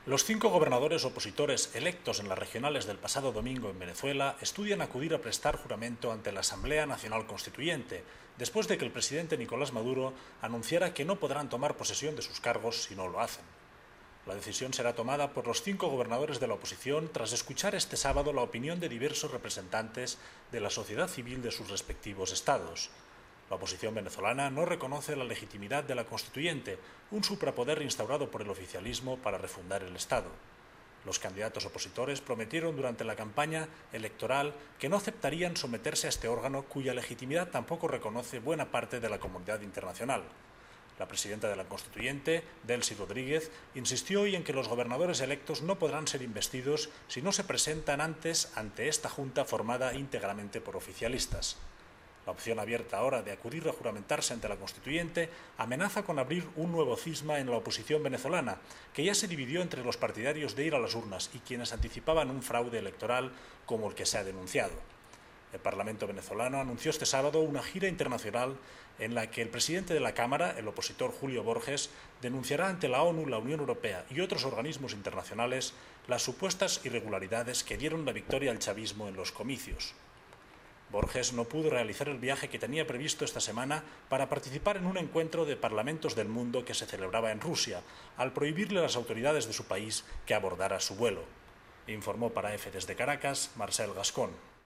Los 5 gobernadores opositores electos en las regionales del pasado domingo en Venezuela estudian acudir a prestar juramento ante la Asamblea Nacional Constituyente, después de que el presidente Nicolás Maduro anunciara que no podrán tomar posesión de sus cargos si no lo hacen. La decisión será tomada por los 5 gobernadores de la oposición tras escuchar este sábado la opinión de diversos representantes de la sociedad civil de sus respectivos estados. La oposición venezolana no reconoce la legitimidad de la Constituyente, un suprapoder instaurado por el oficialismo para refundar el Estado. Los candidatos opositores prometieron durante la campaña electoral que no aceptarían someterse a este órgano cuya legitimidad tampoco reconoce buena parte de la comunidad internacional. La presidenta de la Constituyente, Delcy Rodríguez, insistió hoy en que los gobernadores electos no podrán ser investidos si no se presentan antes ante esta junta formada íntegramente por oficialistas. La opción abierta ahora de acudir a juramentarse ante la Constituyente amenaza con abrir un nuevo cisma en la oposición venezolana, que ya se dividió entre los partidarios de ir a las urnas y quienes anticipaban un fraude electoral como el que se ha denunciado. El Parlamento venezolano anunció este sábado una gira internacional en la que el presidente de la Cámara, el opositor Julio Borges, denunciará ante la ONU, la Unión Europea y otros organismos internacionales las supuestas irregularidades que dieron la victoria al chavismo en los comicios. Borges no pudo realizar el viaje que tenía previsto esta semana para participar en un encuentro de parlamentos del mundo que se celebraba en Rusia, al prohibirle a las autoridades de su país que abordara su vuelo. Informó para EFE desde Caracas, Marcel Gascón.